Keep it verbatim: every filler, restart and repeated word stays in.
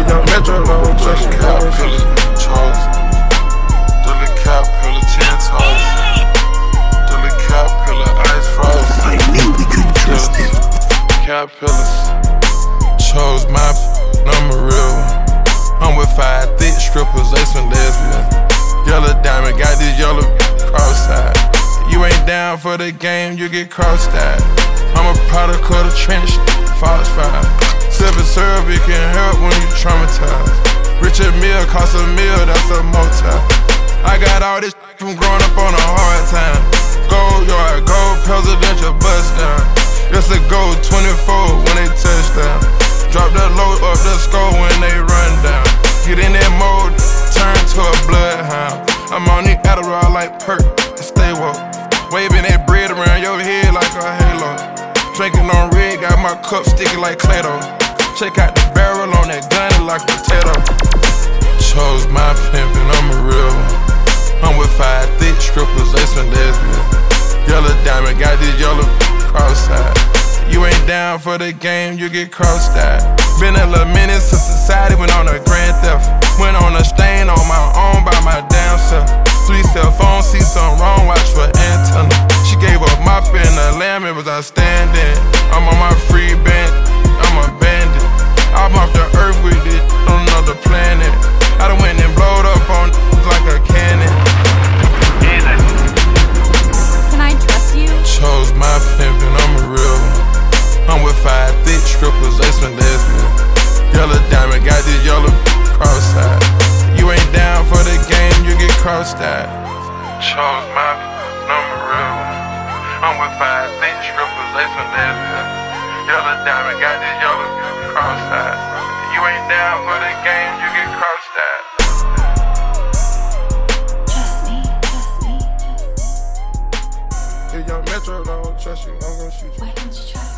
Young Metro don't trust you. Caterpillar, Charles. Dudley Caterpillar, ten toes. Dudley Caterpillar, ice frost. I knew we couldn't trust him. Caterpillars. Chose my number real. I'm with five thick strippers, they some lesbians. Yellow diamond, got this yellow cross-eyed. You ain't down for the game, you get cross-eyed. I'm a product of the trench, falsified. Sippin' syrup, it can help when you traumatized. Richard Mill cost a meal, that's a motel. I got all this from growing up on a hard time. Gold yard, gold presidential bust down. It's a gold twenty-four when they touch down. Drop the load up the score when they run down. Get in that mode, turn to a bloodhound. I'm on the Adderall like perk, stay woke. Waving that bread around your head like a halo. Drinking on red, got my cup sticky like Clado. Check out the barrel on that gun like a potato. Chose my pimpin', I'm a real one. I'm with five thick strippers, they some lesbians. Yellow diamond, got this yellow cross-eyed. You ain't down for the game, you get crossed-eyed. Been a little minute since society went on a grand theft. Went on a stain on my own by my damn self. Three cell phones, see something wrong, watch for antenna. She gave up my pen, the lamb, it was outstanding. I'm on my free band, I'm a bandit. I'm off the earth with it, on another planet. I done went and blowed up on like a cannon. Can I trust you? Chose my pimpin', I'm a real one. I'm with five thick strippers, they some lesbians. Yellow diamond, got this yellow cross-eyed. You ain't down for the game, you get crossed-eyed. Chose my number real one. I'm with five thick strippers, they some lesbians. Yellow diamond, got this yellow cross-eyed. You ain't down for the game, you get crossed-eyed. Trust me, trust me, trust me. If Young Metro don't trust you, I'm gonna shoot you. Why don't you trust me?